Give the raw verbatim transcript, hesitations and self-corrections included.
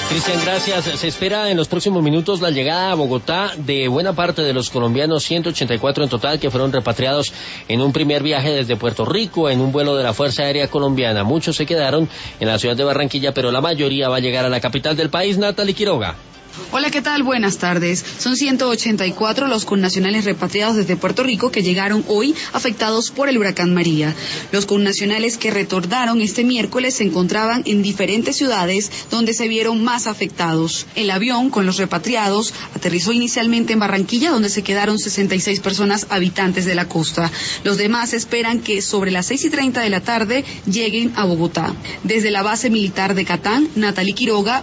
Cristian, gracias. Se espera en los próximos minutos la llegada a Bogotá de buena parte de los colombianos, ciento ochenta y cuatro en total, que fueron repatriados en un primer viaje desde Puerto Rico en un vuelo de la Fuerza Aérea Colombiana. Muchos se quedaron en la ciudad de Barranquilla, pero la mayoría va a llegar a la capital del país, Natalie Quiroga. Hola, ¿qué tal? Buenas tardes. Son ciento ochenta y cuatro los connacionales repatriados desde Puerto Rico que llegaron hoy afectados por el huracán María. Los connacionales que retornaron este miércoles se encontraban en diferentes ciudades donde se vieron más afectados. El avión con los repatriados aterrizó inicialmente en Barranquilla, donde se quedaron sesenta y seis personas habitantes de la costa. Los demás esperan que sobre las seis y treinta de la tarde lleguen a Bogotá. Desde la base militar de Catán, Natalie Quiroga,